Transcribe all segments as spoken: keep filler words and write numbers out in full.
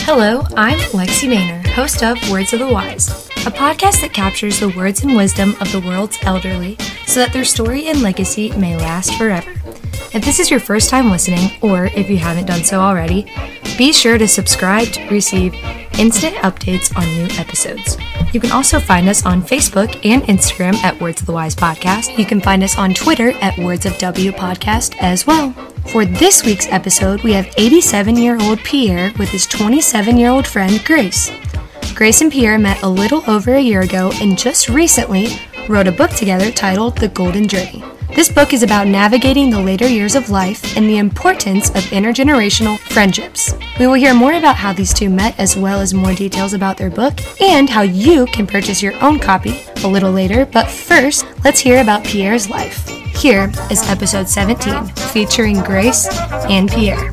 Hello, I'm Lexi Maynor, host of Words of the Wise, a podcast that captures the words and wisdom of the world's elderly so that their story and legacy may last forever. If this is your first time listening, or if you haven't done so already, be sure to subscribe to receive instant updates on new episodes. You can also find us on Facebook and Instagram at Words of the Wise Podcast. You can find us on Twitter at Words of W Podcast as well. For this week's episode, we have eighty-seven-year-old Pierre with his twenty-seven-year-old friend Grace. Grace and Pierre met a little over a year ago and just recently wrote a book together titled The Golden Journey. This book is about navigating the later years of life and the importance of intergenerational friendships. We will hear more about how these two met, as well as more details about their book and how you can purchase your own copy a little later. But first, let's hear about Pierre's life. Here is episode seventeen, featuring Grace and Pierre.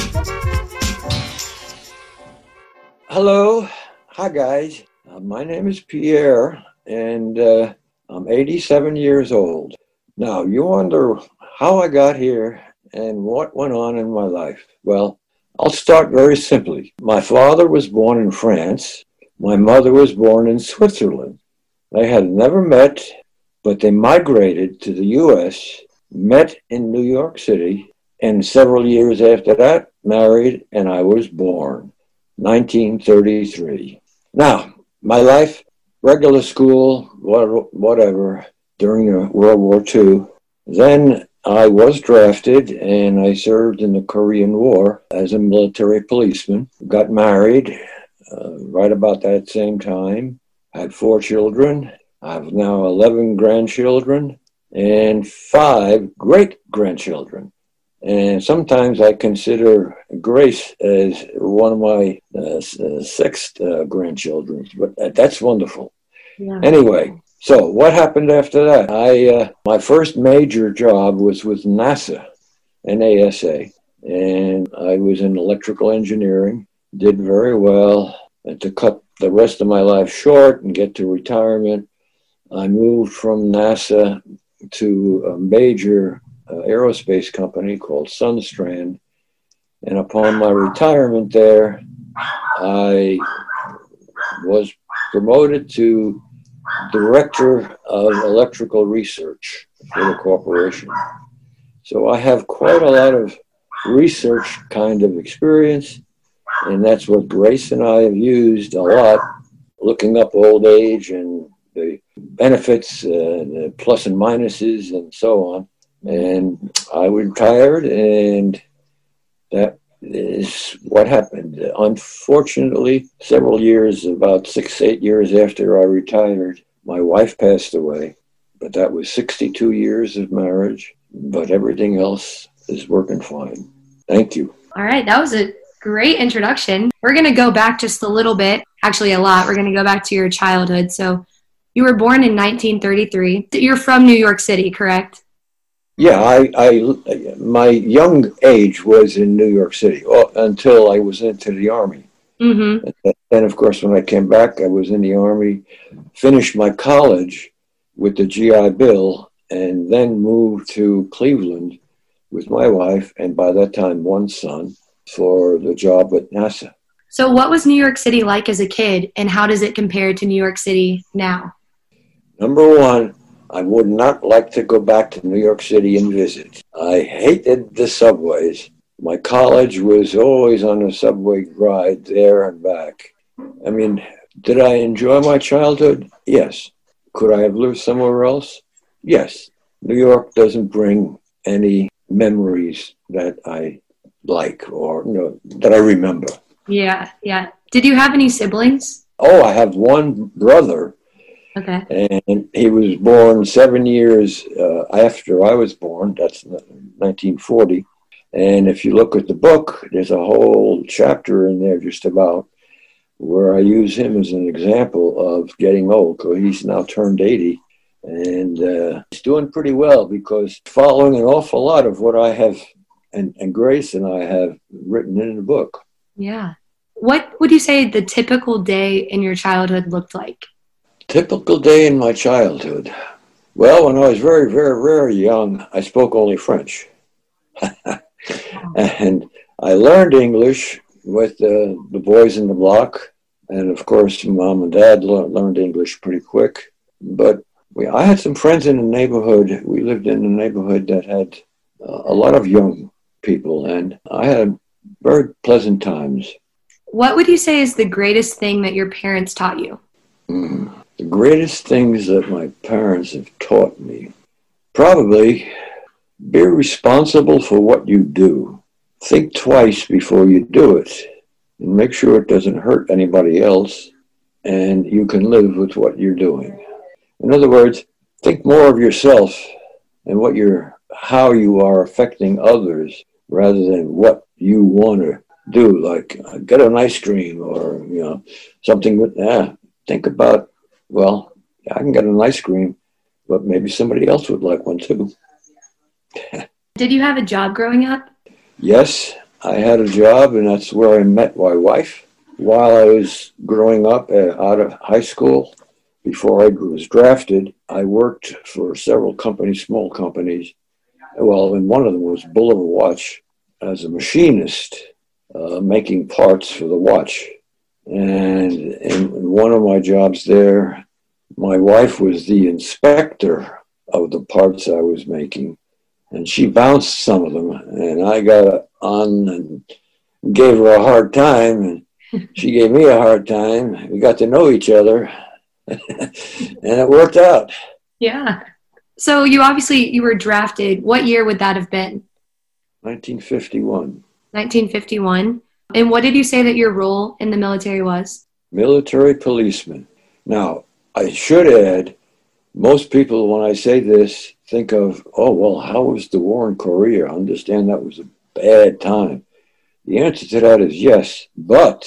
Hello. Hi, guys. Uh, my name is Pierre, and uh, I'm eighty-seven years old. Now, you wonder how I got here and what went on in my life. Well, I'll start very simply. My father was born in France. My mother was born in Switzerland. They had never met, but they migrated to the U S, met in New York City, and several years after that, married, and I was born, nineteen thirty-three. Now, my life, regular school, whatever, during World War Two. Then I was drafted and I served in the Korean War as a military policeman. Got married uh, right about that same time. Had four children. I have now eleven grandchildren and five great-grandchildren. And sometimes I consider Grace as one of my uh, sixth uh, grandchildren, but that's wonderful. Yeah. Anyway, so what happened after that? I uh, my first major job was with NASA, NASA, and I was in electrical engineering, did very well. And to cut the rest of my life short and get to retirement, I moved from NASA to a major uh, aerospace company called Sunstrand. And upon my retirement there, I was promoted to Director of Electrical Research for the corporation. So I have quite a lot of research kind of experience, and that's what Grace and I have used a lot, looking up old age and the benefits, uh, the plus and minuses, and so on. And I retired, and that is what happened. Unfortunately, several years, about six, eight years after I retired, my wife passed away. But that was sixty-two years of marriage, but everything else is working fine. Thank you. All right, that was a great introduction. We're going to go back just a little bit, actually a lot. We're going to go back to your childhood. So you were born in nineteen thirty-three. You're from New York City, correct? Yeah, I, I, my young age was in New York City until I was into the Army. Mm-hmm. And then, of course, when I came back, I was in the Army, finished my college with the G I Bill, and then moved to Cleveland with my wife, and by that time, one son, for the job at NASA. So what was New York City like as a kid, and how does it compare to New York City now? Number one, I would not like to go back to New York City and visit. I hated the subways. My college was always on a subway ride there and back. I mean, did I enjoy my childhood? Yes. Could I have lived somewhere else? Yes. New York doesn't bring any memories that I like or you know, that I remember. Yeah, yeah. Did you have any siblings? Oh, I have one brother. Okay. And he was born seven years uh, after I was born. That's nineteen forty. And if you look at the book, there's a whole chapter in there just about where I use him as an example of getting old. Because he's now turned eighty. And uh, he's doing pretty well because following an awful lot of what I have and, and Grace and I have written in the book. Yeah. What would you say the typical day in your childhood looked like? Typical day in my childhood. Well, when I was very, very, very young, I spoke only French. And I learned English with uh, the boys in the block. And of course, mom and dad le- learned English pretty quick. But we, I had some friends in the neighborhood. We lived in a neighborhood that had uh, a lot of young people, and I had very pleasant times. What would you say is the greatest thing that your parents taught you? Mm. The greatest things that my parents have taught me, probably be responsible for what you do. Think twice before you do it, and make sure it doesn't hurt anybody else, and you can live with what you're doing. In other words, think more of yourself and what you're, how you are affecting others, rather than what you want to do, like uh, get an ice cream or you know something. With yeah, think about, well, I can get an ice cream, but maybe somebody else would like one too. Did you have a job growing up? Yes, I had a job, and that's where I met my wife. While I was growing up uh, out of high school, before I was drafted, I worked for several companies, small companies. Well, and one of them was Bulova Watch as a machinist, uh, making parts for the watch. And in one of my jobs there, my wife was the inspector of the parts I was making. And she bounced some of them, and I got on and gave her a hard time, and she gave me a hard time. We got to know each other, and it worked out. Yeah. So you obviously, you were drafted. What year would that have been? nineteen fifty-one. nineteen fifty-one. And what did you say that your role in the military was? Military policeman. Now, I should add, most people, when I say this, think of, oh, well, how was the war in Korea? I understand that was a bad time. The answer to that is yes, but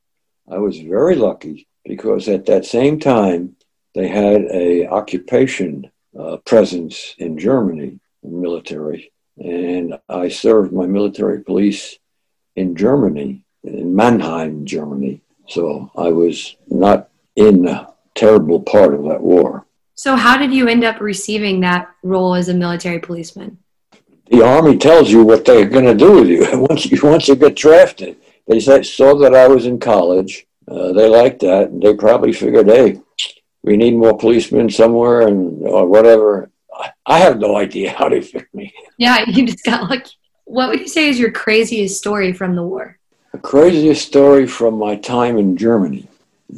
I was very lucky because at that same time, they had a occupation uh, presence in Germany, military, and I served my military police in Germany, in Mannheim, Germany. So I was not in the terrible part of that war. So how did you end up receiving that role as a military policeman? The Army tells you what they're going to do with you once you once you get drafted. They saw that I was in college. Uh, they liked that. And they probably figured, hey, we need more policemen somewhere and or whatever. I have no idea how they picked me. Yeah, you just got lucky. What would you say is your craziest story from the war? The craziest story from my time in Germany.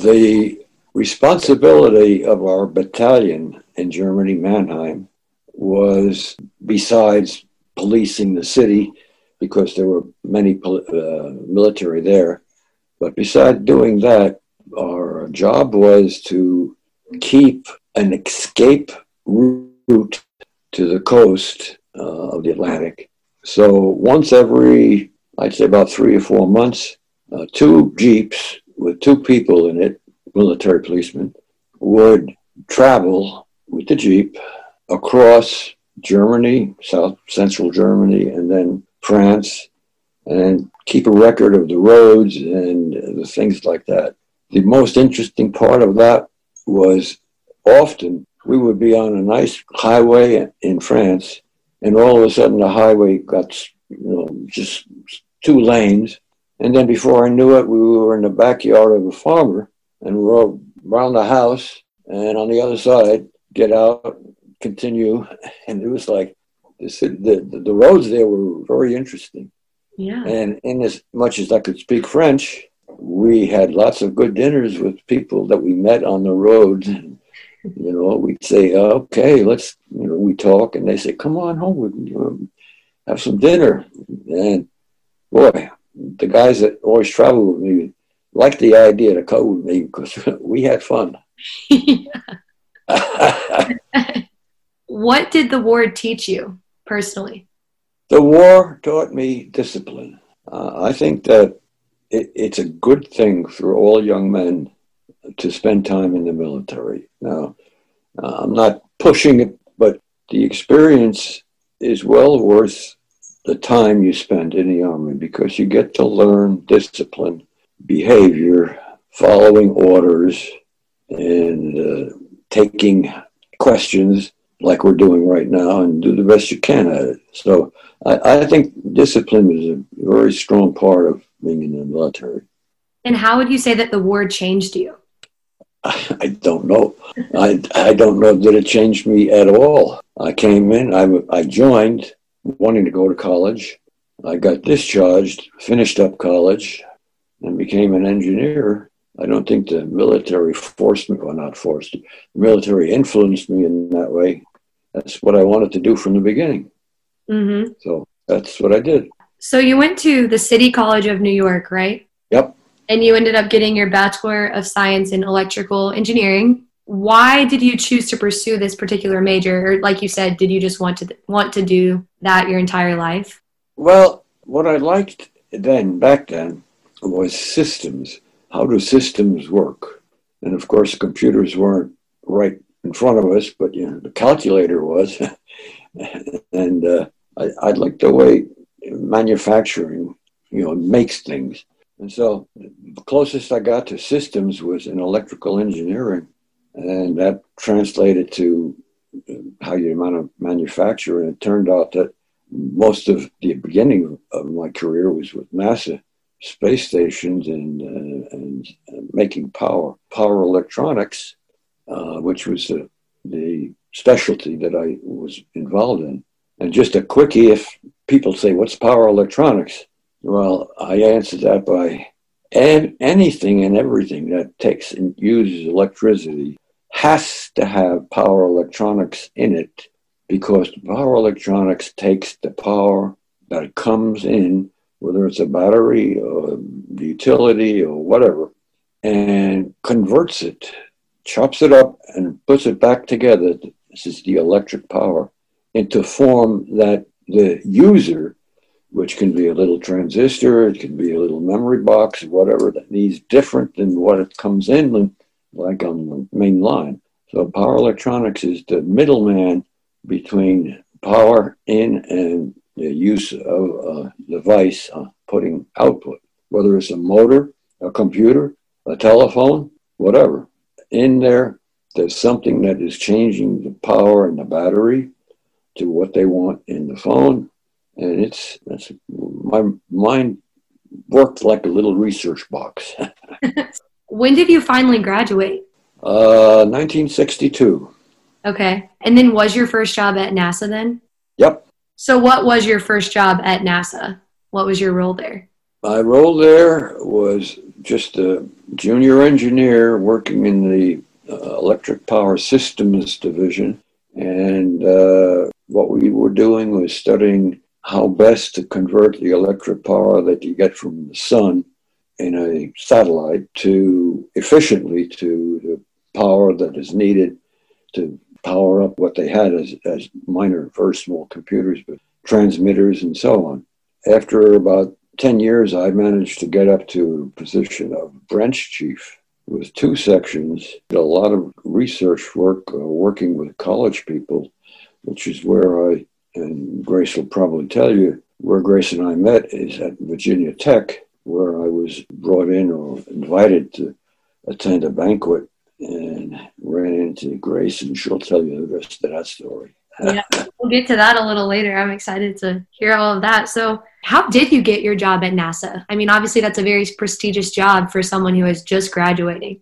The responsibility of our battalion in Germany, Mannheim, was, besides policing the city, because there were many uh, military there, but besides doing that, our job was to keep an escape route to the coast uh, of the Atlantic. So once every, I'd say about three or four months, uh, two jeeps with two people in it, military policemen, would travel with the jeep across Germany, South Central Germany, and then France, and keep a record of the roads and the things like that. The most interesting part of that was often we would be on a nice highway in France, and all of a sudden the highway got, you know, just two lanes. And then before I knew it, we were in the backyard of a farmer, and we were around the house, and on the other side, get out, continue. And it was like, this, the, the, the roads there were very interesting. Yeah. And in as much as I could speak French, we had lots of good dinners with people that we met on the road. And, you know, we'd say, okay, let's, you know, we talk, and they say, come on home, we, you know, have some dinner. And boy, the guys that always travel with me liked the idea to go with me because we had fun. What did the war teach you personally? The war taught me discipline. Uh, I think that it, it's a good thing for all young men to spend time in the military. Now, uh, I'm not pushing it, but the experience is well worth the time you spend in the Army because you get to learn discipline, behavior, following orders, and uh, taking questions like we're doing right now and do the best you can at it. So I, I think discipline is a very strong part of being in the military. And how would you say that the war changed you? I, I don't know. I, I don't know that it changed me at all. I came in, I, I joined wanting to go to college. I got discharged, finished up college, and became an engineer. I don't think the military forced me, or not forced, the military influenced me in that way. That's what I wanted to do from the beginning. Mm-hmm. So that's what I did. So you went to the City College of New York, right? Yep. And you ended up getting your Bachelor of Science in Electrical Engineering. Why did you choose to pursue this particular major? Or like you said, did you just want to want to do that your entire life? Well, what I liked then, back then, was systems. How do systems work? And of course, computers weren't right in front of us, but you know, the calculator was. and uh, I, I liked the way manufacturing, you know, makes things. And so the closest I got to systems was in electrical engineering. And that translated to how you manufacture. And it turned out that most of the beginning of my career was with NASA space stations and, uh, and uh, making power, power electronics, uh, which was uh, the specialty that I was involved in. And just a quickie, if people say, what's power electronics? Well, I answered that by and anything and everything that takes and uses electricity has to have power electronics in it, because the power electronics takes the power that comes in, whether it's a battery or utility or whatever, and converts it, chops it up and puts it back together. This is the electric power, into form that the user, which can be a little transistor, it can be a little memory box, whatever, that needs different than what it comes in, like on the main line. So power electronics is the middleman between power in and the use of a device uh, putting output, whether it's a motor, a computer, a telephone, whatever. In there, there's something that is changing the power in the battery to what they want in the phone. And it's, that's, my mind worked like a little research box. When did you finally graduate? Uh, nineteen sixty-two. Okay. And then was your first job at NASA then? Yep. So what was your first job at NASA? What was your role there? My role there was just a junior engineer working in the uh, electric power systems division. And uh, what we were doing was studying how best to convert the electric power that you get from the sun in a satellite to efficiently to the power that is needed to power up what they had as, as minor, very small computers, but transmitters and so on. After about ten years, I managed to get up to a position of branch chief with two sections, did a lot of research work, uh, working with college people, which is where I, and Grace will probably tell you, where Grace and I met is at Virginia Tech, where I was brought in or invited to attend a banquet and ran into Grace, and she'll tell you the rest of that story. Yeah, we'll get to that a little later. I'm excited to hear all of that. So how did you get your job at NASA? I mean, obviously that's a very prestigious job for someone who is just graduating.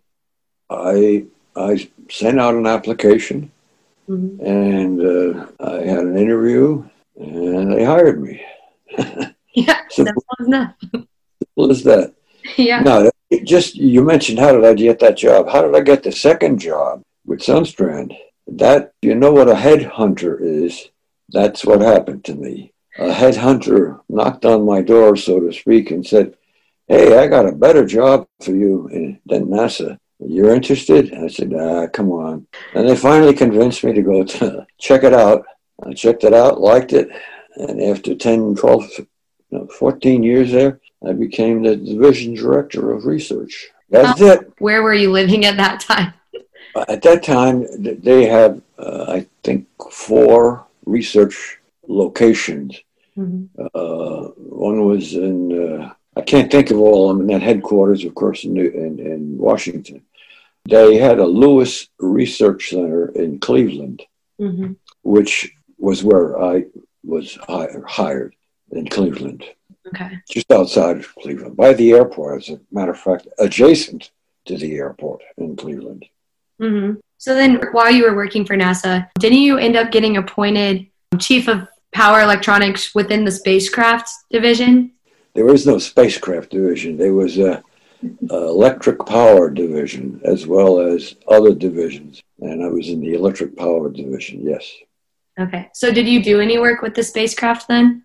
I I sent out an application, mm-hmm. and uh, I had an interview, and they hired me. Yeah, simple as that. Simple as that. Yeah. No, just, you mentioned, how did I get that job? How did I get the second job with Sunstrand? That, you know what a headhunter is? That's what happened to me. A headhunter knocked on my door, so to speak, and said, hey, I got a better job for you in, than NASA. You're interested? And I said, ah, come on. And they finally convinced me to go to check it out. I checked it out, liked it. And after ten, twelve, no, fourteen years there, I became the division director of research. That's um, it. Where were you living at that time? At that time, they had, uh, I think, four research locations. Mm-hmm. Uh, one was in, uh, I can't think of all of them, in that headquarters, of course, in, in, in Washington. They had a Lewis Research Center in Cleveland, mm-hmm. which was where I was hired in Cleveland. Okay. Just outside of Cleveland, by the airport, as a matter of fact, adjacent to the airport in Cleveland. Mm-hmm. So then while you were working for NASA, didn't you end up getting appointed chief of power electronics within the spacecraft division? There was no spacecraft division. There was a, a electric power division as well as other divisions. And I was in the electric power division, yes. Okay. So did you do any work with the spacecraft then?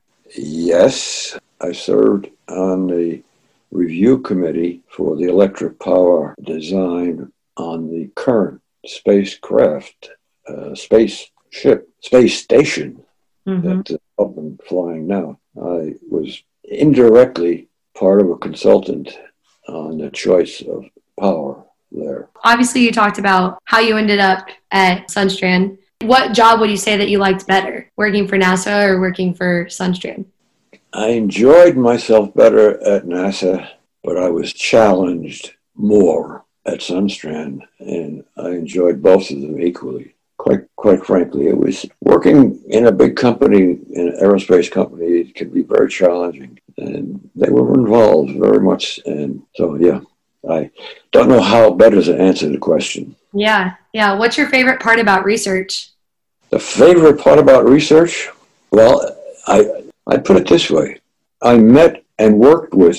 Yes. I served on the review committee for the electric power design on the current spacecraft, uh, spaceship, space station mm-hmm. that's up and flying now. I was indirectly part of a consultant on the choice of power there. Obviously, you talked about how you ended up at Sundstrand. What job would you say that you liked better, working for NASA or working for Sundstrand? I enjoyed myself better at NASA, but I was challenged more at Sundstrand, and I enjoyed both of them equally. Quite, quite frankly, it was working in a big company, in an aerospace company. It could be very challenging, and they were involved very much. And so, yeah, I don't know how better to answer the question. Yeah, yeah. What's your favorite part about research? The favorite part about research? Well, I I put it this way: I met and worked with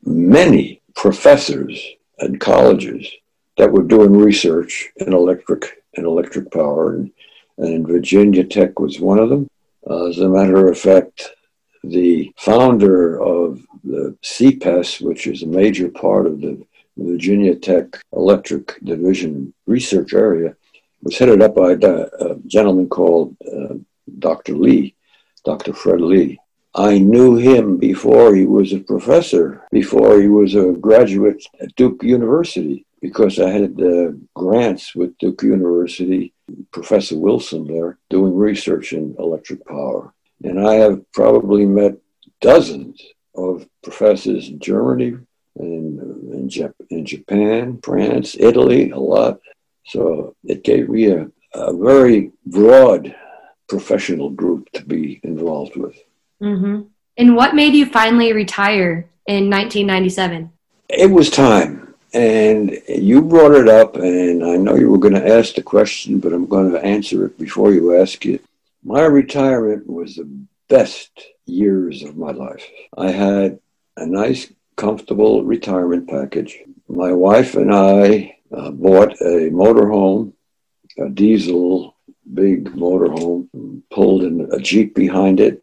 many professors and colleges that were doing research in electric and electric power, and, and Virginia Tech was one of them. Uh, as a matter of fact, the founder of the C P E S, which is a major part of the Virginia Tech Electric Division research area, was headed up by a gentleman called uh, Doctor Lee, Doctor Fred Lee. I knew him before he was a professor, before he was a graduate at Duke University, because I had uh, grants with Duke University, Professor Wilson there, doing research in electric power. And I have probably met dozens of professors in Germany, and in, Jap- in Japan, France, Italy, a lot. So it gave me a, a very broad professional group to be involved with. Mm-hmm. And what made you finally retire in nineteen ninety-seven? It was time. And you brought it up, and I know you were going to ask the question, but I'm going to answer it before you ask it. My retirement was the best years of my life. I had a nice, comfortable retirement package. My wife and I uh, bought a motorhome, a diesel, big motorhome, pulled in a Jeep behind it,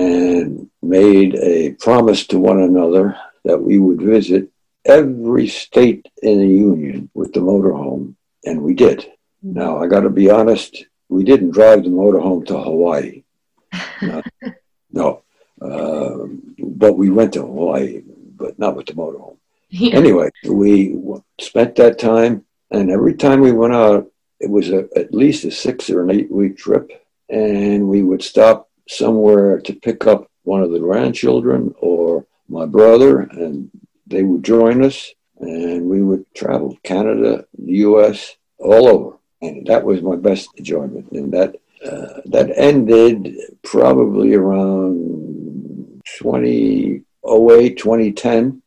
and made a promise to one another that we would visit every state in the union with the motorhome, and we did. Mm-hmm. Now, I got to be honest, we didn't drive the motorhome to Hawaii. No, no. Uh, but we went to Hawaii, but not with the motorhome. Yeah. Anyway, we w- spent that time, and every time we went out, it was a, at least a six or an eight week trip, and we would stop somewhere to pick up one of the grandchildren or my brother, and they would join us, and we would travel Canada, the U S, all over. And that was my best enjoyment. And that uh, that ended probably around twenty oh eight, twenty ten.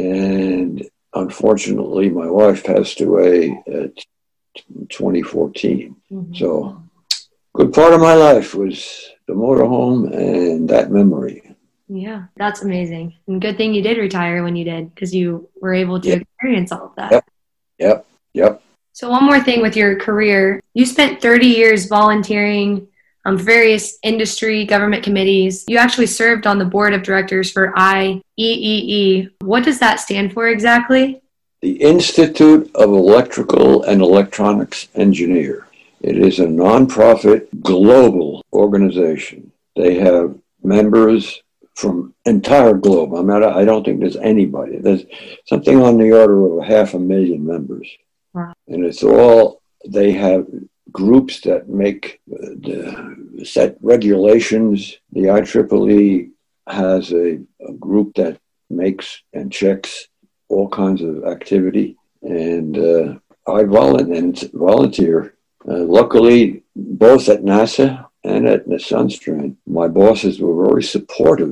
And unfortunately, my wife passed away at twenty fourteen. Mm-hmm. So good part of my life was the motorhome and that memory. Yeah, that's amazing. And good thing you did retire when you did, because you were able to yep. experience all of that. Yep, yep, yep. So one more thing with your career, you spent thirty years volunteering on various industry government committees. You actually served on the board of directors for I E E E. What does that stand for exactly? The Institute of Electrical and Electronics Engineer. It is a nonprofit global organization. They have members from entire globe. I mean, I don't think there's anybody. There's something on the order of half a million members. Wow. And it's all, they have groups that make, the, set regulations. The I triple E has a, a group that makes and checks all kinds of activity. And uh, I volunteer. volunteer. Uh, luckily, both at NASA and at the Sundstrand, my bosses were very supportive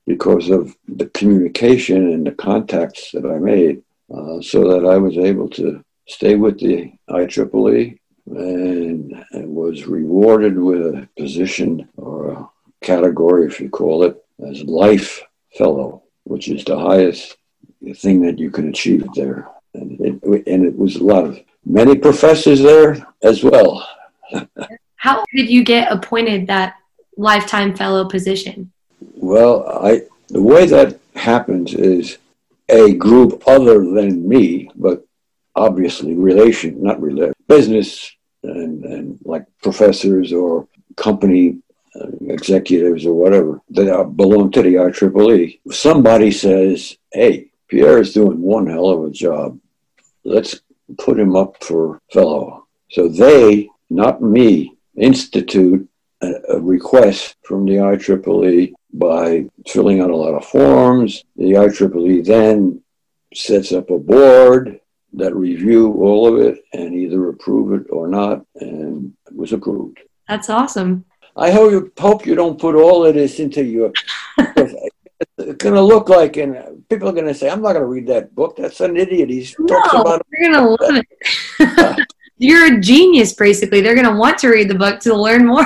because of the communication and the contacts that I made, uh, so that I was able to stay with the I triple E and, and was rewarded with a position or a category, if you call it, as Life Fellow, which is the highest thing that you can achieve there. And it, and it was a lot of many professors there as well. How did you get appointed that lifetime fellow position? Well, I the way that happens is a group other than me, but obviously relation, not relation, business and, and like professors or company uh, executives or whatever that are, belong to the I triple E. Somebody says, hey, Pierre is doing one hell of a job. Let's put him up for fellow. So they, not me, institute a, a request from the I triple E by filling out a lot of forms. The I triple E then sets up a board that review all of it and either approve it or not, and it was approved. That's awesome. I hope you, hope you don't put all of this into your... It's going to look like, and people are going to say, I'm not going to read that book. That's an idiot. He's no, talks about... They're going to love it. You're a genius, basically. They're going to want to read the book to learn more.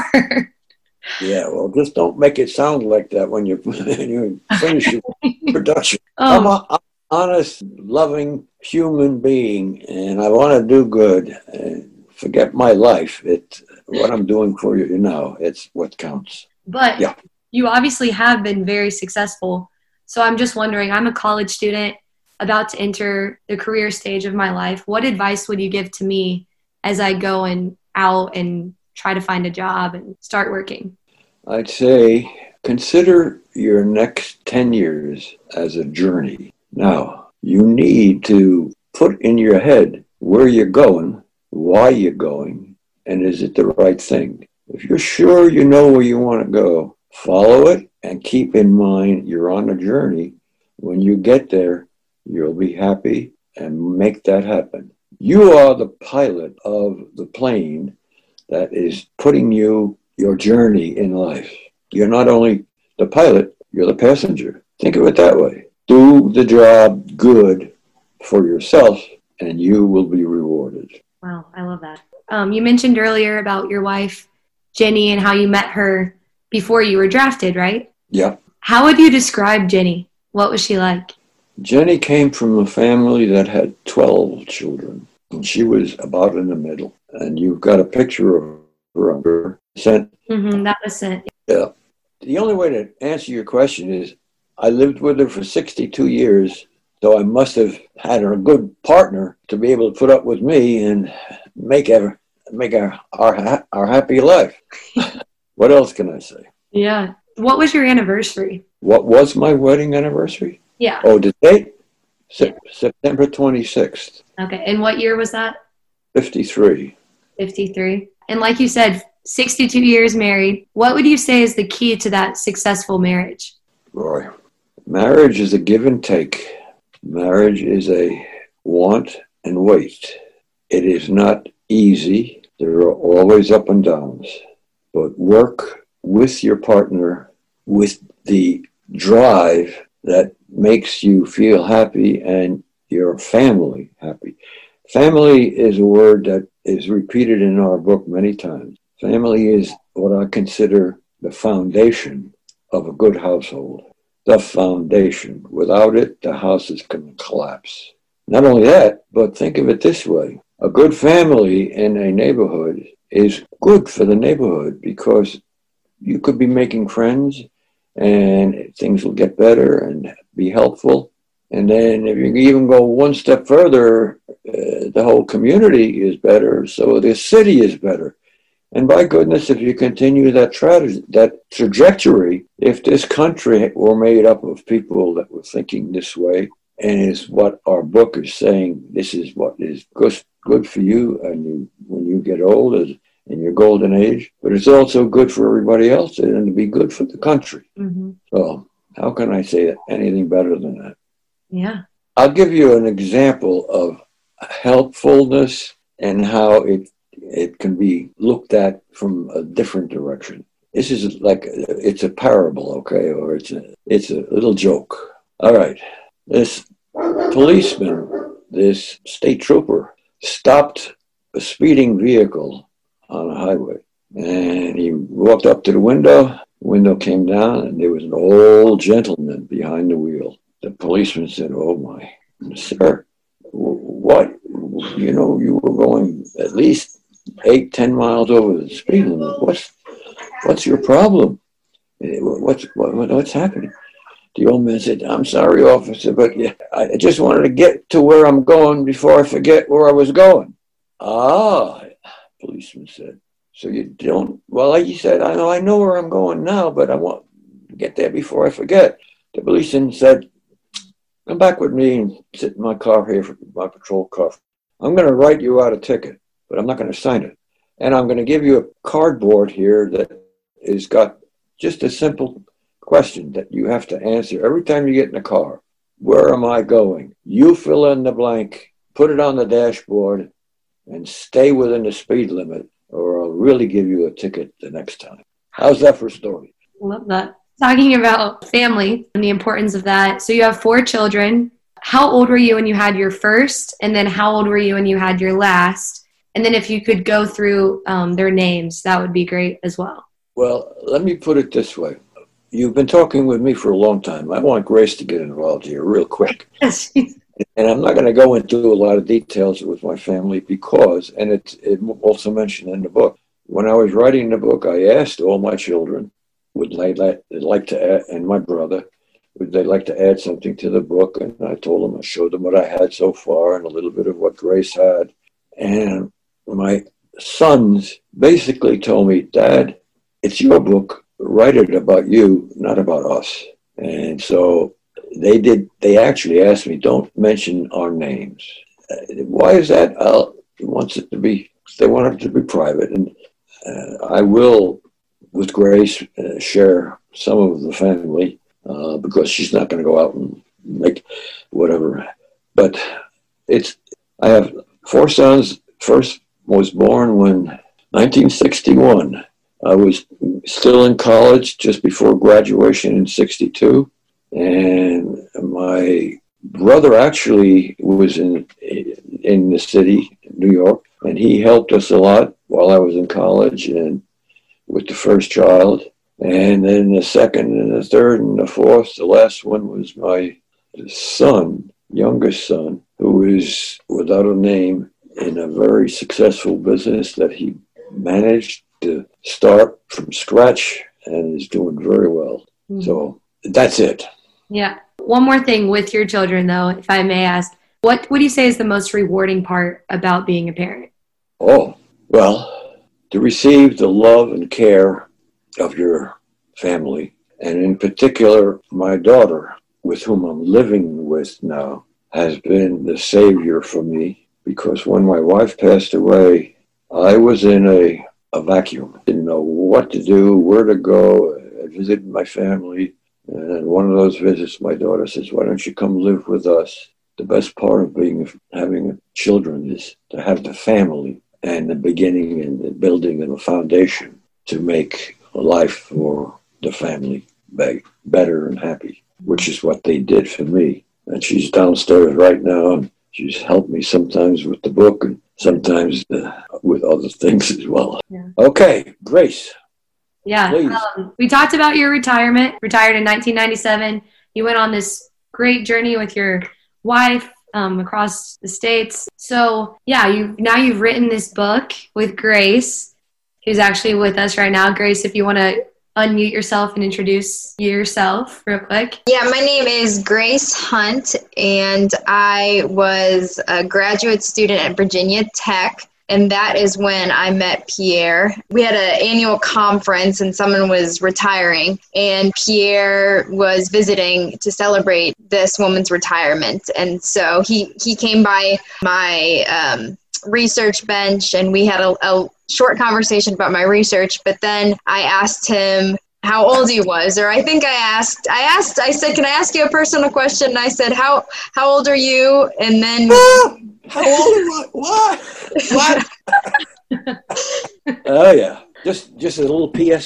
Yeah, well, just don't make it sound like that when you, when you finish your production. Oh. I'm a, honest, loving human being, and I want to do good. And forget my life. It what I'm doing for you now. It's what counts. But yeah. You obviously have been very successful. So I'm just wondering, I'm a college student about to enter the career stage of my life. What advice would you give to me as I go and out and try to find a job and start working? I'd say consider your next ten years as a journey. Now, you need to put in your head where you're going, why you're going, and is it the right thing? If you're sure you know where you want to go, follow it and keep in mind you're on a journey. When you get there, you'll be happy and make that happen. You are the pilot of the plane that is putting you your journey in life. You're not only the pilot, you're the passenger. Think of it that way. Do the job good for yourself, and you will be rewarded. Wow, I love that. Um, you mentioned earlier about your wife, Jenny, and how you met her before you were drafted, right? Yeah. How would you describe Jenny? What was she like? Jenny came from a family that had twelve children, and she was about in the middle. And you've got a picture of her on her sent. Mm-hmm, that was sent. Yeah. The only way to answer your question is I lived with her for sixty-two years, so I must have had a good partner to be able to put up with me and make her, make our, our, our happy life. What else can I say? Yeah. What was your anniversary? What was my wedding anniversary? Yeah. Oh, the date? Se- September twenty-sixth. Okay. And what year was that? fifty-three. fifty-three. And like you said, sixty-two years married. What would you say is the key to that successful marriage? Roy, marriage is a give and take. Marriage is a want and wait. It is not easy. There are always up and downs. But work with your partner with the drive that makes you feel happy and your family happy. Family is a word that is repeated in our book many times. Family is what I consider the foundation of a good household. The foundation. Without it, the house is going to collapse. Not only that, but think of it this way. A good family in a neighborhood is good for the neighborhood because you could be making friends and things will get better and be helpful. And then if you even go one step further, uh, the whole community is better, so the city is better. And by goodness, if you continue that tra- that trajectory, if this country were made up of people that were thinking this way, and is what our book is saying, this is what is good, good for you and you, when you get old in your golden age, but it's also good for everybody else and to be good for the country. Mm-hmm. So how can I say anything better than that? Yeah. I'll give you an example of helpfulness and how it it can be looked at from a different direction. this is like, it's a parable, okay? Or it's a, it's a little joke. All right. This policeman, this state trooper, stopped a speeding vehicle on a highway. And he walked up to the window. The window came down, and there was an old gentleman behind the wheel. The policeman said, "Oh, my, sir, what? You know, you were going at least eight, ten miles over the speed limit. What's, what's your problem? What's, what, what's happening?" The old man said, "I'm sorry, officer, but yeah, I just wanted to get to where I'm going before I forget where I was going." "Ah," the policeman said. "So you don't," "Well, like you said, I know I know where I'm going now, but I want to get there before I forget." The policeman said, "Come back with me and sit in my car here, for my patrol car. I'm going to write you out a ticket, but I'm not going to sign it. And I'm going to give you a cardboard here that has got just a simple question that you have to answer every time you get in the car. Where am I going? You fill in the blank, put it on the dashboard, and stay within the speed limit, or I'll really give you a ticket the next time." How's that for a story? Love that. Talking about family and the importance of that. So you have four children. How old were you when you had your first? And then how old were you when you had your last? And then if you could go through um, their names, that would be great as well. Well, let me put it this way. You've been talking with me for a long time. I want Grace to get involved here real quick. Yes. And I'm not going to go into a lot of details with my family because, and it's it also mentioned in the book, when I was writing the book, I asked all my children, would they like, like to add, and my brother, would they like to add something to the book? And I told them, I showed them what I had so far and a little bit of what Grace had. And my sons basically told me, "Dad, it's your book. Write it about you, not about us." And so they did. They actually asked me, "Don't mention our names." Uh, why is that? I'll, he wants it to be, they want it to be private. And uh, I will, with Grace, uh, share some of the family uh, because she's not going to go out and make whatever. But it's, I have four sons. First was born when nineteen sixty-one. I was still in college just before graduation in sixty-two. And my brother actually was in in the city, New York, and he helped us a lot while I was in college and with the first child. And then the second and the third and the fourth, the last one was my son, youngest son, who is without a name in a very successful business that he managed to start from scratch and is doing very well. Mm-hmm. So that's it. Yeah. One more thing with your children, though, if I may ask, what would you say is the most rewarding part about being a parent? Oh, well, to receive the love and care of your family, and in particular, my daughter, with whom I'm living with now, has been the savior for me, because when my wife passed away, I was in a, a vacuum. Didn't know what to do, where to go. I visited my family, and one of those visits, my daughter says, "Why don't you come live with us?" The best part of being having children is to have the family and the beginning and the building and the foundation to make life for the family better and happy, which is what they did for me. And she's downstairs right now, and she's helped me sometimes with the book and sometimes uh, with other things as well. Yeah. Okay, Grace. Yeah, um, we talked about your retirement, retired in nineteen ninety-seven. You went on this great journey with your wife um, across the states. So yeah, you now you've written this book with Grace, who's actually with us right now. Grace, if you want to unmute yourself and introduce yourself real quick. Yeah, my name is Grace Hunt, and I was a graduate student at Virginia Tech. And that is when I met Pierre. We had an annual conference and someone was retiring, and Pierre was visiting to celebrate this woman's retirement. And so he, he came by my um, research bench, and we had a, a short conversation about my research. But then I asked him how old he was, or I think I asked, I asked, I said, "Can I ask you a personal question?" And I said, how, how old are you? And then... How old are you? What? What? Oh, yeah. Just just a little P S here.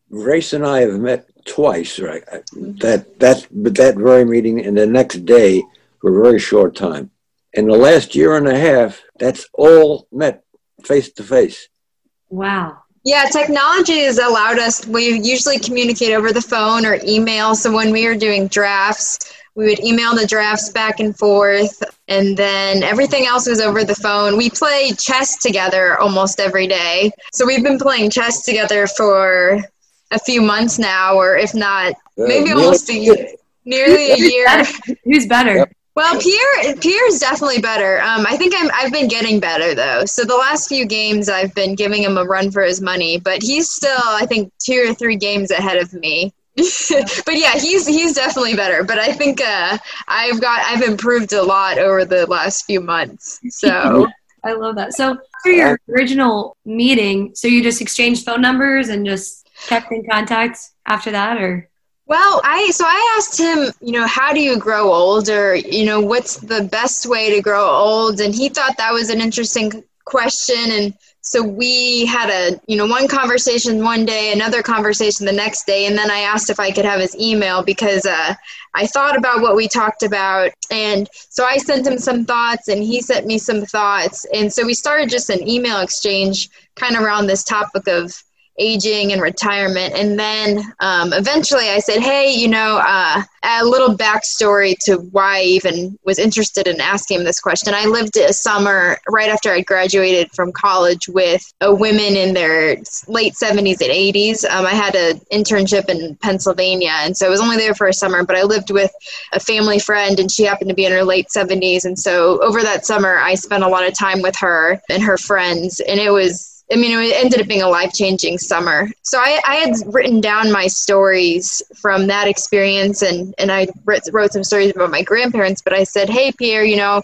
Grace and I have met twice, right? That that but that very meeting, and the next day for a very short time. In the last year and a half, that's all met face to face. Wow. Yeah, technology has allowed us, we usually communicate over the phone or email. So when we were doing drafts, we would email the drafts back and forth, and then everything else was over the phone. We play chess together almost every day. So we've been playing chess together for a few months now, or if not, maybe uh, almost a year, nearly a year. Who's better? Yep. Well, Pierre, Pierre's definitely better. Um, I think I'm, I've been getting better, though. So the last few games, I've been giving him a run for his money. But he's still, I think, two or three games ahead of me. But yeah, he's he's definitely better. But I think uh, I've got I've improved a lot over the last few months. So I love that. So after your original meeting, so you just exchanged phone numbers and just kept in contact after that, or? Well, I so I asked him, you know, how do you grow old, or, you know, what's the best way to grow old? And he thought that was an interesting question. And so we had a, you know, one conversation one day, another conversation the next day. And then I asked if I could have his email because uh, I thought about what we talked about. And so I sent him some thoughts and he sent me some thoughts. And so we started just an email exchange kind of around this topic of aging and retirement. And then um, eventually I said, hey, you know, uh, a little backstory to why I even was interested in asking him this question. I lived a summer right after I graduated from college with uh, women in their late seventies and eighties. Um, I had an internship in Pennsylvania, and so I was only there for a summer, but I lived with a family friend, and she happened to be in her late seventies. And so over that summer, I spent a lot of time with her and her friends, and it was I mean, it ended up being a life-changing summer. So I, I had written down my stories from that experience, and, and I wrote, wrote some stories about my grandparents, but I said, hey, Pierre, you know,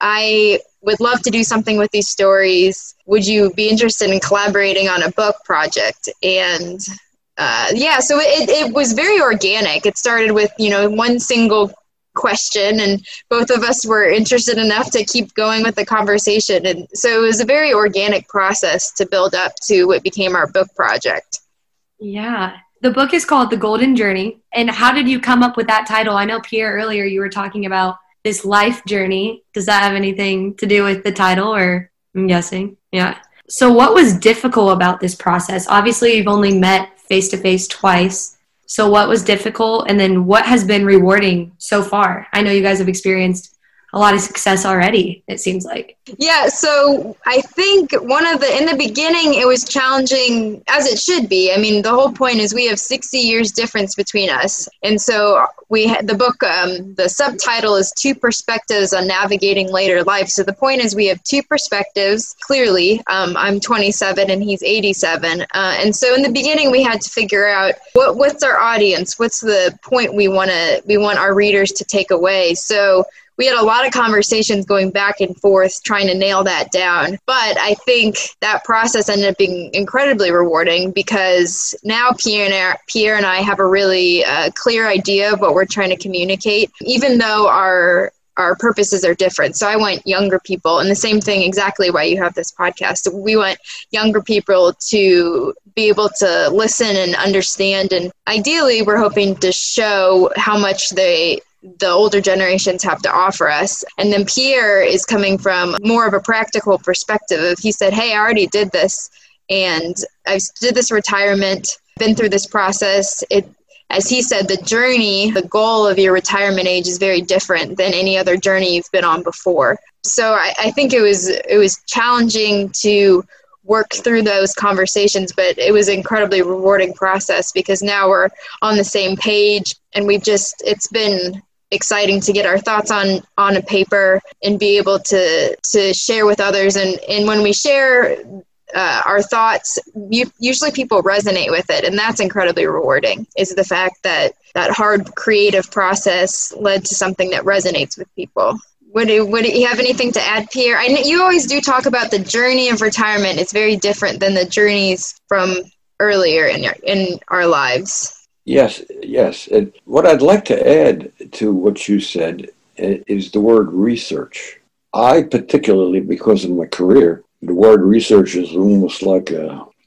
I would love to do something with these stories. Would you be interested in collaborating on a book project? And uh, yeah, so it, it was very organic. It started with, you know, one single question, and both of us were interested enough to keep going with the conversation. And so it was a very organic process to build up to what became our book project. Yeah. The book is called The Golden Journey. And how did you come up with that title? I know, Pierre, earlier you were talking about this life journey. Does that have anything to do with the title, or I'm guessing? Yeah. So what was difficult about this process? Obviously, you've only met face-to-face twice. So what was difficult, and then what has been rewarding so far? I know you guys have experienced a lot of success already, it seems like. Yeah, so I think one of the, in the beginning, it was challenging, as it should be. I mean, the whole point is we have sixty years difference between us. And so we had the book, um, the subtitle is Two Perspectives on Navigating Later Life. So the point is we have two perspectives, clearly. Um, I'm twenty-seven and he's eighty-seven. Uh, and so in the beginning, we had to figure out what what's our audience? What's the point we want to, we want our readers to take away? So we had a lot of conversations going back and forth trying to nail that down. But I think that process ended up being incredibly rewarding because now Pierre and, Pierre and I have a really uh, clear idea of what we're trying to communicate, even though our our purposes are different. So I want younger people, and the same thing exactly why you have this podcast. We want younger people to be able to listen and understand. And ideally, we're hoping to show how much they the older generations have to offer us. And then Pierre is coming from more of a practical perspective. He said, hey, I already did this, and I did this retirement, been through this process. It, as he said, the journey, the goal of your retirement age is very different than any other journey you've been on before. So I, I think it was it was challenging to work through those conversations, but it was an incredibly rewarding process because now we're on the same page, and we've just, it's been exciting to get our thoughts on on a paper and be able to to share with others. And and when we share uh, our thoughts, you, usually people resonate with it, and that's incredibly rewarding, is the fact that that hard creative process led to something that resonates with people. Would you, would you have anything to add, Pierre? I know you always do talk about the journey of retirement. It's very different than the journeys from earlier in our, in our lives. Yes, yes. And what I'd like to add to what you said is the word research. I particularly, because of my career, the word research is almost like a,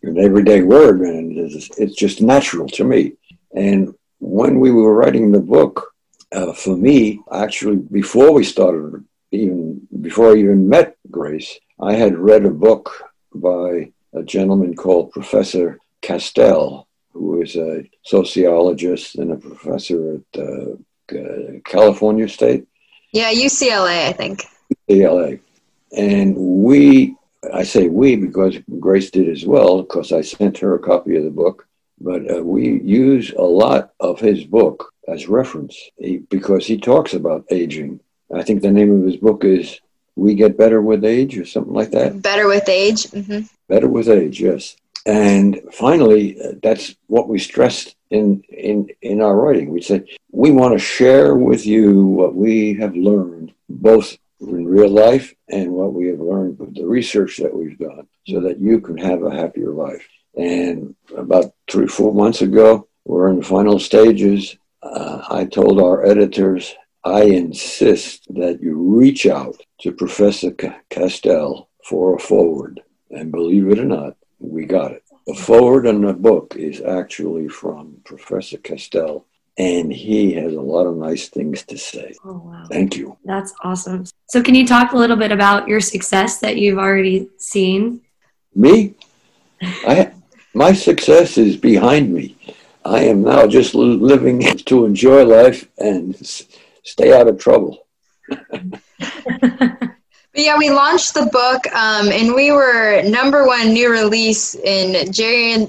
an everyday word, and it's, it's just natural to me. And when we were writing the book, uh, for me, actually, before we started, even before I even met Grace, I had read a book by a gentleman called Professor Castell, who is a sociologist and a professor at uh, uh, California State. Yeah, U C L A, I think. U C L A. And we, I say we because Grace did as well, because I sent her a copy of the book, but uh, we use a lot of his book as reference he, because he talks about aging. I think the name of his book is We Get Better with Age or something like that. Better with Age. Mm-hmm. Better with Age, yes. And finally, uh, that's what we stressed in, in, in our writing. We said, we want to share with you what we have learned, both in real life and what we have learned with the research that we've done, so that you can have a happier life. And about three, four months ago, we're in the final stages. Uh, I told our editors, I insist that you reach out to Professor C- Castell for a forward. And believe it or not, we got it. The forward in the book is actually from Professor Castell, and he has a lot of nice things to say. Oh, wow. Thank you. That's awesome. So can you talk a little bit about your success that you've already seen? Me? I, my success is behind me. I am now just li- living to enjoy life and s- stay out of trouble. Yeah, we launched the book, um, and we were number one new release in ger-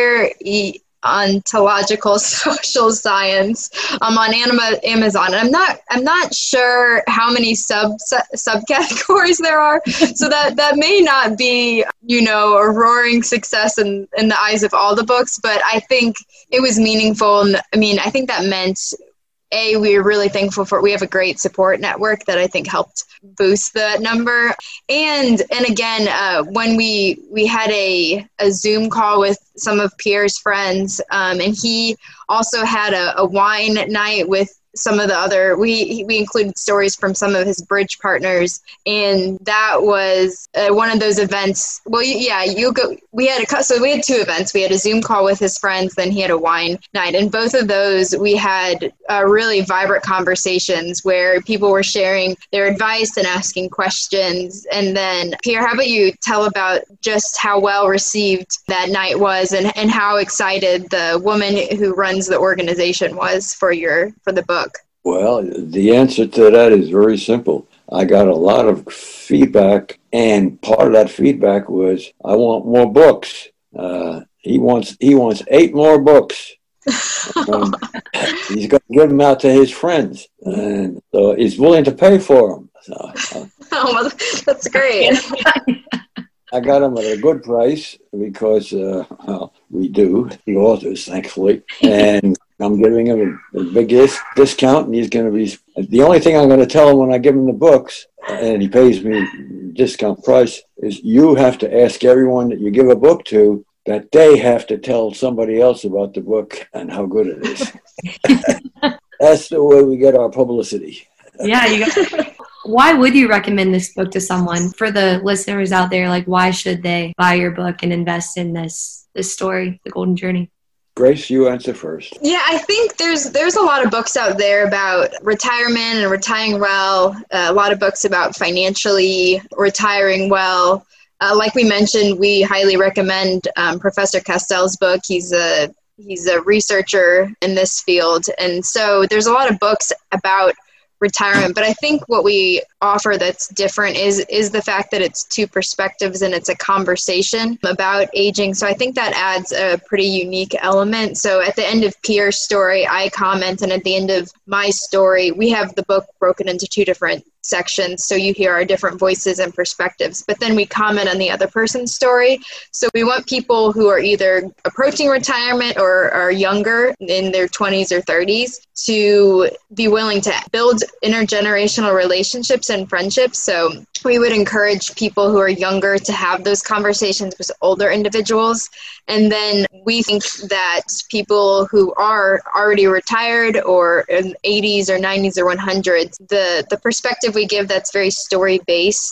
gerontological social science um, on Anima- Amazon. And I'm not, I'm not sure how many sub subcategories there are, so that that may not be, you know, a roaring success in in the eyes of all the books. But I think it was meaningful, and I mean, I think that meant. A, we're really thankful for, we have a great support network that I think helped boost the number. And, and again, uh, when we, we had a, a Zoom call with some of Pierre's friends, um, and he also had a, a wine night with some of the other, we, we included stories from some of his bridge partners. And that was uh, one of those events. Well, yeah, you go, we had a, so we had two events. We had a Zoom call with his friends, then he had a wine night. And both of those, we had uh, really vibrant conversations where people were sharing their advice and asking questions. And then Pierre, how about you tell about just how well received that night was, and, and how excited the woman who runs the organization was for your, for the book? Well, the answer to that is very simple. I got a lot of feedback, and part of that feedback was, I want more books. Uh, he wants he wants eight more books. um, he's going to give them out to his friends, and so he's willing to pay for them. So, uh, oh, well, that's great. I got them at a good price because uh, well, we do, the authors, thankfully, and I'm giving him a, a big discount, and he's going to be, the only thing I'm going to tell him when I give him the books, and he pays me discount price, is you have to ask everyone that you give a book to that they have to tell somebody else about the book and how good it is. That's the way we get our publicity. Yeah, you got. Why would you recommend this book to someone? For the listeners out there, like, why should they buy your book and invest in this this story, The Golden Journey? Grace, you answer first. Yeah, I think there's there's a lot of books out there about retirement and retiring well, uh, a lot of books about financially retiring well. Uh, like we mentioned, we highly recommend um, Professor Castell's book. He's a he's a researcher in this field. And so there's a lot of books about retirement, but I think what we offer that's different is is the fact that it's two perspectives and it's a conversation about aging. So I think that adds a pretty unique element. So at the end of Pierre's story, I comment, and at the end of my story, we have the book broken into two different sections, so you hear our different voices and perspectives, but then we comment on the other person's story. So we want people who are either approaching retirement or are younger, in their twenties or thirties, to be willing to build intergenerational relationships and friendships. So we would encourage people who are younger to have those conversations with older individuals. And then we think that people who are already retired or in eighties or nineties or hundreds, the, the perspective we give that's very story-based,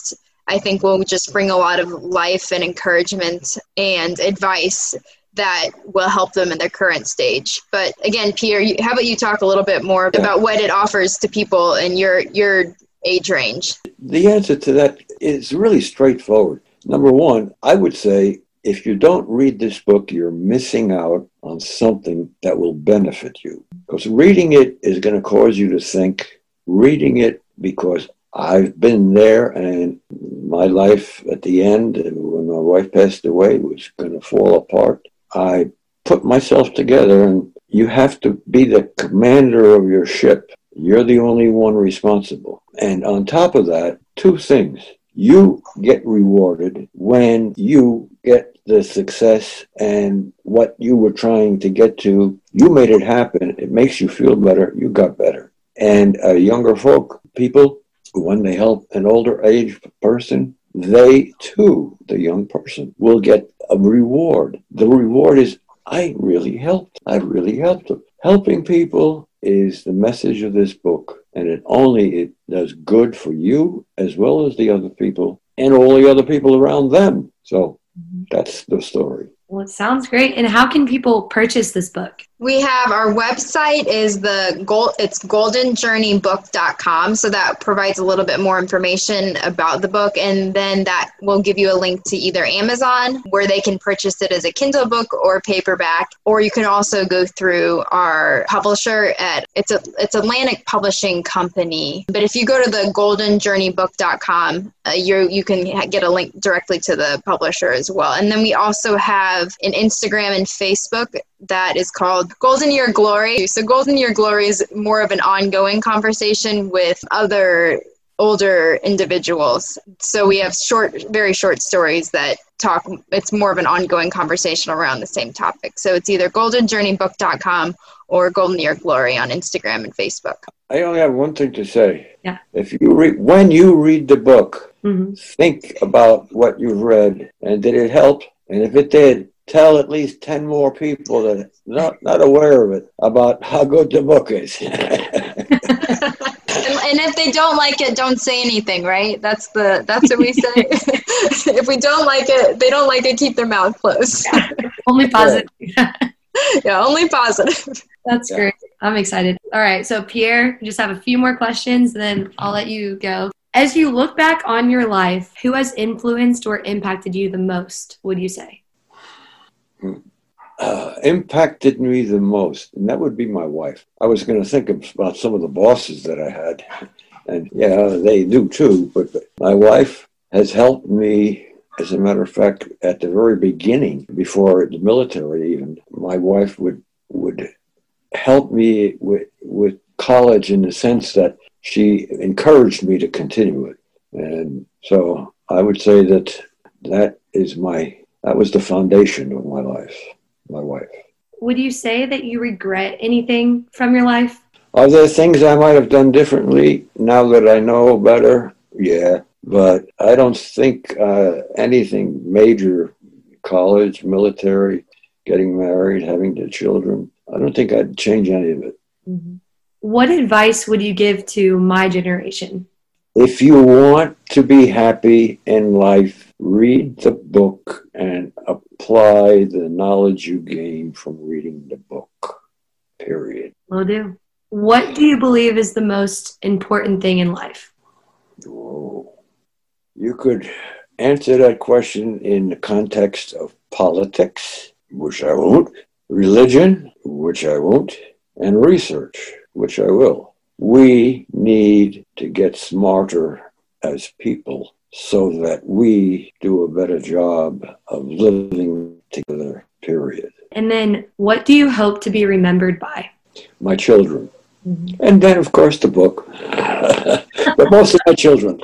I think will just bring a lot of life and encouragement and advice that will help them in their current stage. But again, Pierre, you, how about you talk a little bit more Yeah. about what it offers to people in your your age range? The answer to that is really straightforward. Number one, I would say if you don't read this book, you're missing out on something that will benefit you. Because reading it is going to cause you to think. Reading it because I've been there, and my life at the end, when my wife passed away, was going to fall apart. I put myself together, and you have to be the commander of your ship. You're the only one responsible. And on top of that, two things. You get rewarded when you get the success and what you were trying to get to. You made it happen. It makes you feel better. You got better. And uh, younger folk, people, when they help an older age person, they too, the young person, will get a reward. The reward is, I really helped. I really helped them. Helping people is the message of this book, and it only it does good for you as well as the other people and all the other people around them. So that's the story. Well, it sounds great. And how can people purchase this book? We have our website is the gold it's golden journey book dot com. So that provides a little bit more information about the book. And then that will give you a link to either Amazon, where they can purchase it as a Kindle book or paperback, or you can also go through our publisher at it's a it's Atlantic Publishing Company. But if you go to the golden journey book dot com, uh, you you can ha- get a link directly to the publisher as well. And then we also have an Instagram and Facebook that is called Golden Year Glory. So Golden Year Glory is more of an ongoing conversation with other older individuals. So we have short, very short stories that talk, it's more of an ongoing conversation around the same topic. So it's either golden journey book dot com or Golden Year Glory on Instagram and Facebook. I only have one thing to say. Yeah. If you read, when you read the book, Mm-hmm. think about what you've read, and did it help? And if it did, tell at least ten more people that are not, not aware of it about how good the book is. and, and if they don't like it, don't say anything, right? That's the that's what we say. If we don't like it, they don't like it, keep their mouth closed. Yeah. Only positive. Yeah, only positive. That's Yeah. great. I'm excited. All right. So Pierre, we just have a few more questions, then I'll let you go. As you look back on your life, who has influenced or impacted you the most, would you say? Uh, impacted me the most, and that would be my wife. I was going to think about some of the bosses that I had, and yeah, they do too, but my wife has helped me. As a matter of fact, at the very beginning, before the military even, my wife would would help me with, with college in the sense that she encouraged me to continue it. And so I would say that that is my, that was the foundation of my life, my wife. Would you say that you regret anything from your life? Are there things I might have done differently now that I know better? Yeah, but I don't think uh, anything major, college, military, getting married, having the children, I don't think I'd change any of it. Mm-hmm. What advice would you give to my generation? If you want to be happy in life, read the book and apply the knowledge you gain from reading the book, period. Will do. What do you believe is the most important thing in life? Oh, you could answer that question in the context of politics, which I won't, religion, which I won't, and research, which I will. We need to get smarter as people so that we do a better job of living together, period. And then what do you hope to be remembered by? My children. Mm-hmm. And then, of course, the book. But mostly my children.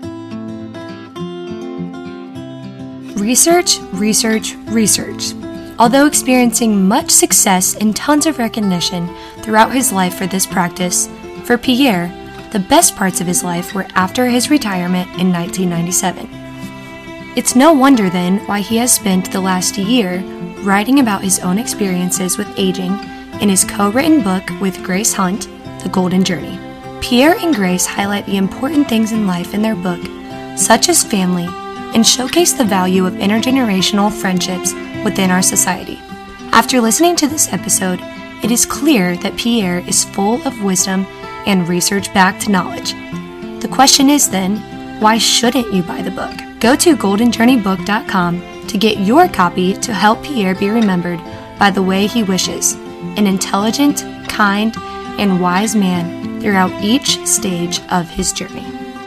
Research, research, research. Although experiencing much success and tons of recognition throughout his life for this practice, for Pierre, the best parts of his life were after his retirement in nineteen ninety-seven. It's no wonder then why he has spent the last year writing about his own experiences with aging in his co-written book with Grace Hunt, The Golden Journey. Pierre and Grace highlight the important things in life in their book, such as family, and showcase the value of intergenerational friendships within our society. After listening to this episode, it is clear that Pierre is full of wisdom and research-backed knowledge. The question is then, why shouldn't you buy the book? Go to golden journey book dot com to get your copy to help Pierre be remembered by the way he wishes, an intelligent, kind, and wise man throughout each stage of his journey.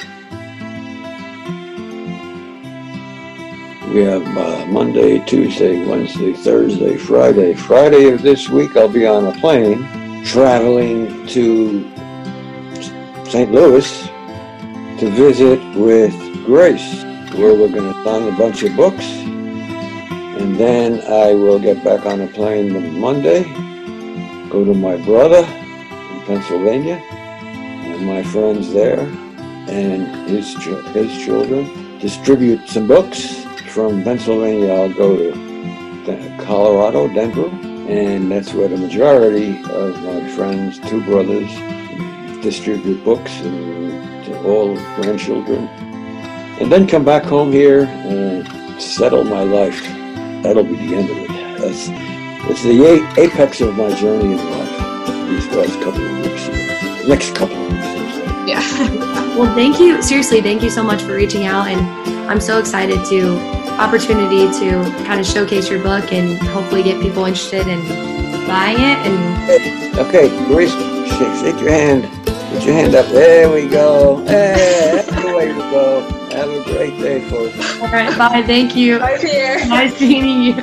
We have uh, Monday, Tuesday, Wednesday, Thursday, Friday. Friday of this week, I'll be on a plane traveling to Saint Louis to visit with Grace, where we're going to sign a bunch of books. And then I will get back on a plane on Monday, go to my brother in Pennsylvania, and my friends there, and his his children, distribute some books. From Pennsylvania, I'll go to Colorado, Denver, and that's where the majority of my friends, two brothers, distribute books and to all grandchildren. And then come back home here and settle my life. That'll be the end of it. That's, that's the apex of my journey in life these last couple of weeks here. Next couple of weeks. Yeah. Well, thank you. Seriously, thank you so much for reaching out. And I'm so excited to opportunity to kind of showcase your book and hopefully get people interested in buying it. And okay, Grace, shake, shake your hand. Put your hand up. There we go. Hey, that's the way to go. Have a great day, folks. All right, bye. Thank you. Bye, Pierre. Nice meeting you.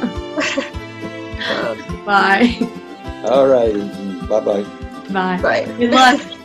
Bye. All right. Bye-bye. Bye. Bye. Good luck.